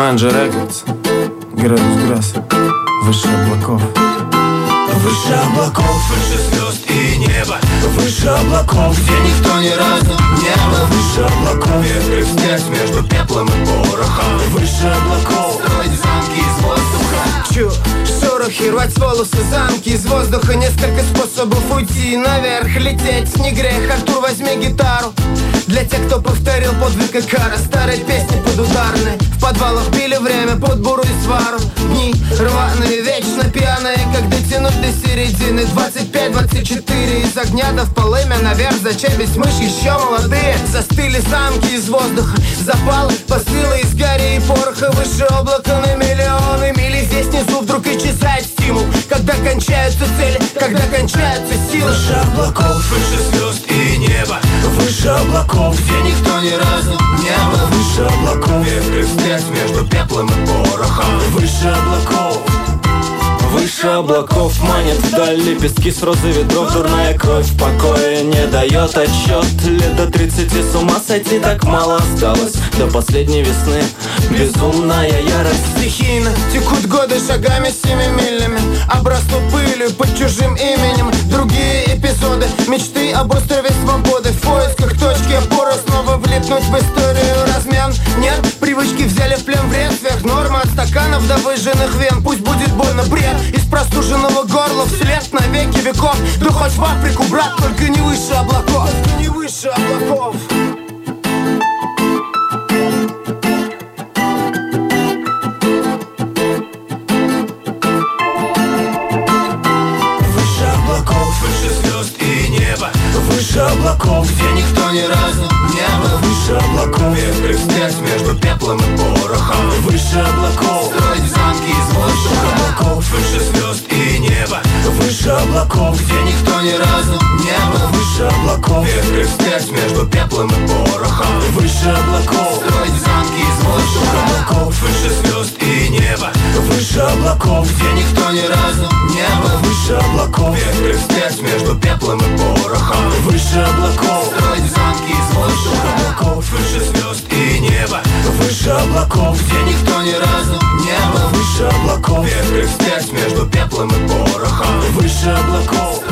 Манджи Рекордс, Градус Грасс, выше облаков. Выше облаков, выше звезд и неба. Выше облаков, где никто ни разу не был. Выше облаков, ветры вспять между пеплом и порохом. Выше облаков, строить замки из воздуха. Шорохи, рвать волосы, замки из воздуха. Несколько способов уйти наверх, лететь не грех. Артур, возьми гитару. Для тех, кто повторил подвиг Икара. Старые песни подударные. В подвалах били время под буру и свару. Дни рваные, вечно пьяные. Как дотянуть до середины 25-24. Из огня до в полымя наверх. Зачем весь мышь еще молодые? Застыли замки из воздуха. Запалы, посылы из гари и пороха. Выше облака на миллионы мили. Здесь внизу вдруг исчезает стимул. Когда кончаются цели, когда кончаются силы. Выше облаков, выше звезд и неба. Выше облаков, где никто ни разу не был. Выше облаков, ветры вспять между пеплом и порохом. Выше облаков. Выше облаков манит вдали пески с розы ветров. Дурная кровь покоя не дает отчет. Лет до 30 с ума сойти так мало осталось. До последней весны безумная ярость. Стихийно текут годы шагами семимильными. Обрастут пылью под чужим именем. Другие эпизоды, мечты об острове свободы. В поисках точки опоры снова влипнуть в историю. Размен нет, привычки взяли в плен вред. Сверх нормы от стаканов до выжженных вен. Пусть будет больно бред из простуженного горла вслед на веки веков. Да хоть в Африку, брат, только не выше облаков. Только не выше облаков. Выше облаков, выше звезд и неба. Выше облаков, где никто ни разу не был. Выше облаков, ветры вспять между пеплом и порохом. Выше облаков, строить замки из воздуха. Выше звезд и неба. Выше облаков, где никто ни разу не был. Выше облаков, ветры вспять между пеплом и порохом. Выше облаков, строить замки из воздуха. Выше звезд и неба. Выше облаков, где никто ни разу не был. Выше облаков, ветры вспять между пеплом и порохом. Выше облаков, строить замки из воздуха. Выше звезд и неба. Выше облаков, где никто ни разу не был. Выше облаков, ветры вспять между пеплом и порохом. Выше облаков.